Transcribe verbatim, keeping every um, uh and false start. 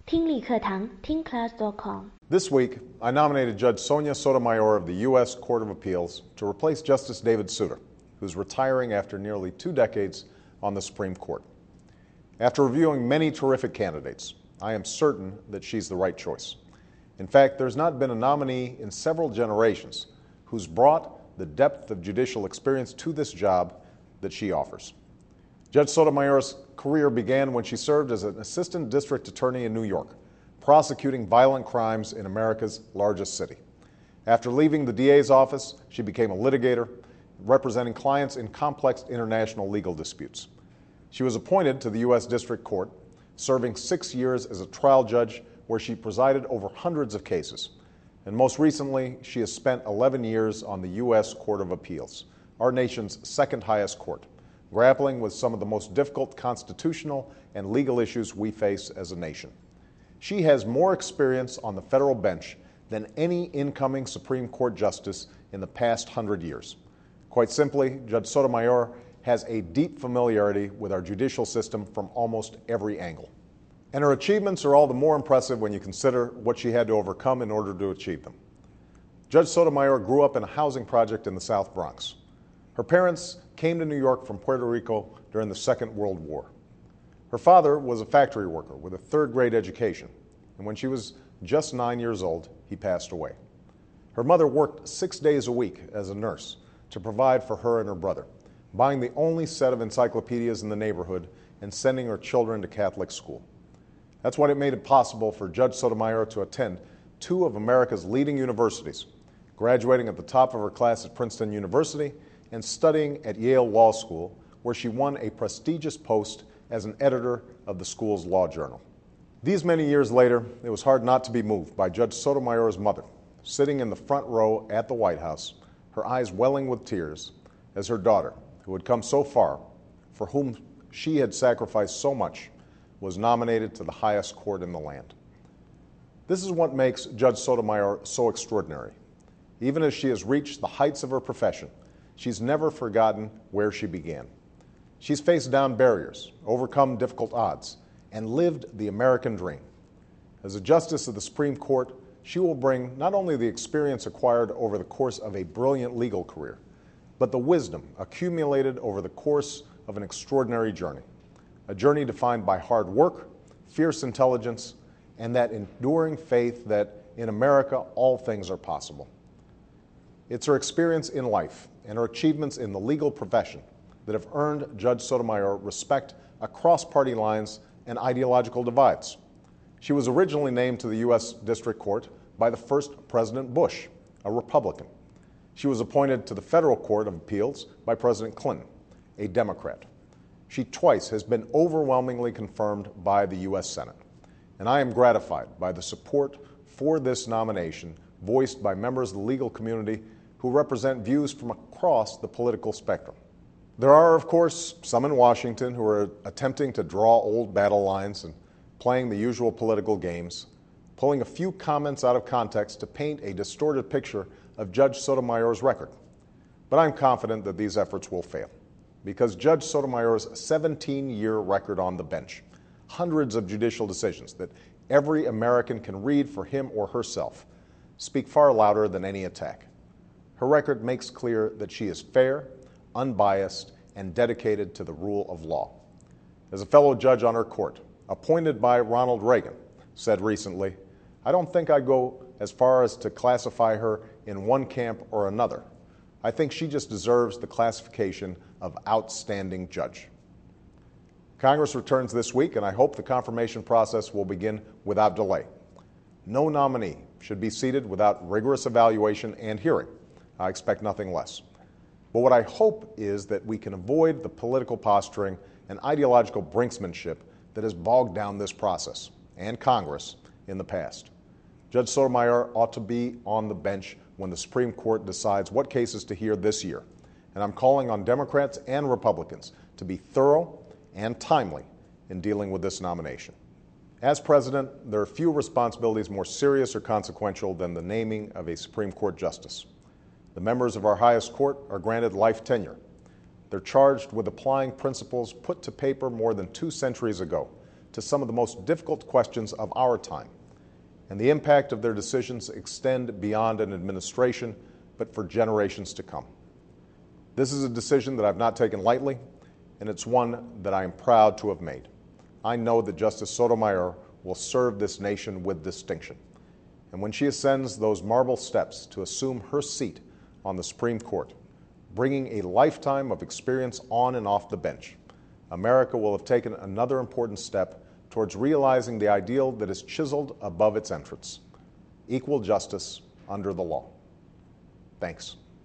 听力课堂听 class dot com。 This week, I nominated Judge Sonia Sotomayor of the U S Court of Appeals to replace Justice David Souter, who's retiring after nearly two decades on the Supreme Court. After reviewing many terrific candidates, I am certain that she's the right choice. In fact, there's not been a nominee in several generations who's brought the depth of judicial experience to this job that she offers. Judge Sotomayor's career began when she served as an assistant district attorney in New York, prosecuting violent crimes in America's largest city. After leaving the D A's office, she became a litigator, representing clients in complex international legal disputes. She was appointed to the U S District Court, serving six years as a trial judge where she presided over hundreds of cases. And most recently, she has spent eleven years on the U S Court of Appeals, our nation's second highest court, grappling with some of the most difficult constitutional and legal issues we face as a nation. She has more experience on the federal bench than any incoming Supreme Court justice in the past hundred years. Quite simply, Judge Sotomayor has a deep familiarity with our judicial system from almost every angle. And her achievements are all the more impressive when you consider what she had to overcome in order to achieve them. Judge Sotomayor grew up in a housing project in the South Bronx. Her parents came to New York from Puerto Rico during the Second World War. Her father was a factory worker with a third grade education, and when she was just nine years old, he passed away. Her mother worked six days a week as a nurse to provide for her and her brother, buying the only set of encyclopedias in the neighborhood and sending her children to Catholic school. That's what it made it possible for Judge Sotomayor to attend two of America's leading universities, graduating at the top of her class at Princeton University and studying at Yale Law School, where she won a prestigious post as an editor of the school's law journal. These many years later, it was hard not to be moved by Judge Sotomayor's mother, sitting in the front row at the White House, her eyes welling with tears, as her daughter, who had come so far, for whom she had sacrificed so much, was nominated to the highest court in the land. This is what makes Judge Sotomayor so extraordinary. Even as she has reached the heights of her profession, she's never forgotten where she began. She's faced down barriers, overcome difficult odds, and lived the American dream. As a justice of the Supreme Court, she will bring not only the experience acquired over the course of a brilliant legal career, but the wisdom accumulated over the course of an extraordinary journey. A journey defined by hard work, fierce intelligence, and that enduring faith that in America all things are possible. It's her experience in life and her achievements in the legal profession that have earned Judge Sotomayor respect across party lines and ideological divides. She was originally named to the U S District Court by the first President Bush, a Republican. She was appointed to the Federal Court of Appeals by President Clinton, a Democrat. She twice has been overwhelmingly confirmed by the U S Senate, and I am gratified by the support for this nomination voiced by members of the legal community who represent views from across the political spectrum. There are, of course, some in Washington who are attempting to draw old battle lines and playing the usual political games, pulling a few comments out of context to paint a distorted picture of Judge Sotomayor's record. But I'm confident that these efforts will fail, because Judge Sotomayor's seventeen-year record on the bench, hundreds of judicial decisions that every American can read for him or herself, speak far louder than any attack. Her record makes clear that she is fair, unbiased, and dedicated to the rule of law. As a fellow judge on her court, appointed by Ronald Reagan, said recently, "I don't think I'd go as far as to classify her in one camp or another. I think she just deserves the classification of outstanding judge." Congress returns this week, and I hope the confirmation process will begin without delay. No nominee should be seated without rigorous evaluation and hearing. I expect nothing less. But what I hope is that we can avoid the political posturing and ideological brinksmanship that has bogged down this process and Congress in the past. Judge Sotomayor ought to be on the bench when the Supreme Court decides what cases to hear this year. And I'm calling on Democrats and Republicans to be thorough and timely in dealing with this nomination. As president, there are few responsibilities more serious or consequential than the naming of a Supreme Court justice. The members of our highest court are granted life tenure. They're charged with applying principles put to paper more than two centuries ago to some of the most difficult questions of our time, and the impact of their decisions extend beyond an administration, but for generations to come. This is a decision that I've not taken lightly, and it's one that I am proud to have made. I know that Justice Sotomayor will serve this nation with distinction. And when she ascends those marble steps to assume her seat on the Supreme Court, bringing a lifetime of experience on and off the bench, America will have taken another important step towards realizing the ideal that is chiseled above its entrance: equal justice under the law. Thanks.